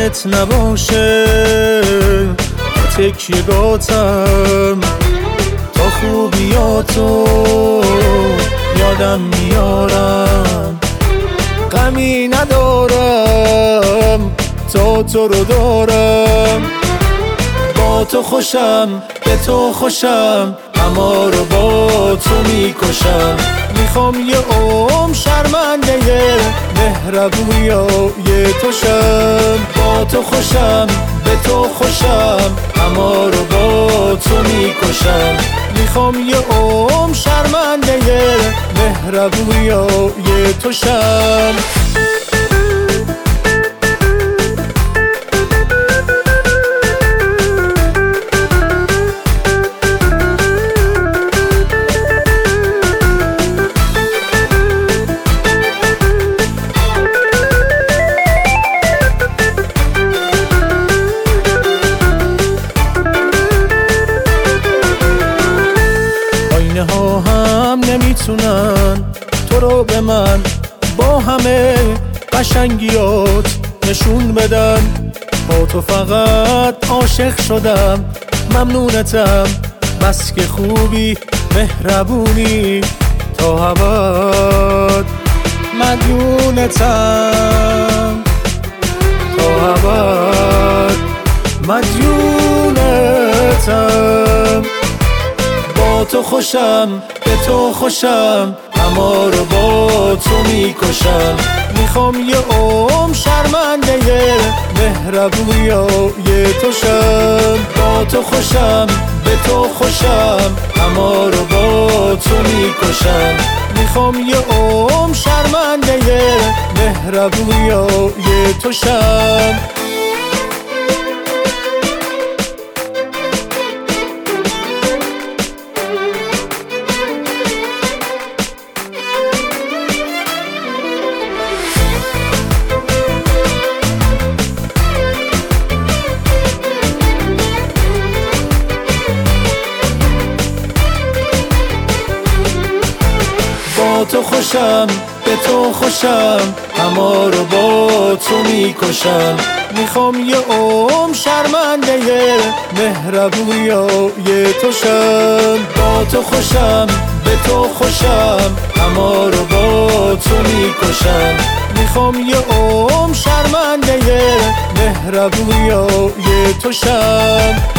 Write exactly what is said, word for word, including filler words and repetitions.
یادت نباشه تکیه‌گاتم، تا خوبیاتو یادم میارم. غمی ندارم تا تو رو دارم، با تو خوشم به تو خوشم، اما رو با تو میکشم. میخوام یه عمر شرمنده مهربونیای تو شم، با تو خوشم به تو خوشم، اما رو با تو میکشم. میخوام یه عمر شرمنده مهربونیای تو شم. ها هم نمیتونن تو رو به من با همه قشنگیات نشون بدن. با تو فقط عاشق شدم، ممنونتم بس که خوبی مهربونی تا ابد. مدیونتم تا ابد، مدیونتم. با تو خوشم به تو خوشم، اما رو با تو میکشم. میخوام یه عمر شرمنده مهربونیای تو شم، با تو خوشم به تو خوشم، اما رو با تو میکشم. میخوام یه عمر شرمنده مهربونیای تو شم. با تو خوشم به تو خوشم، اما رو با تو میکشم. میخوام یه عمر شرمنده مهربونیای تو شم، با تو خوشم به تو خوشم، اما رو با تو میکشم. میخوام یه عمر شرمنده مهربونیای تو شم.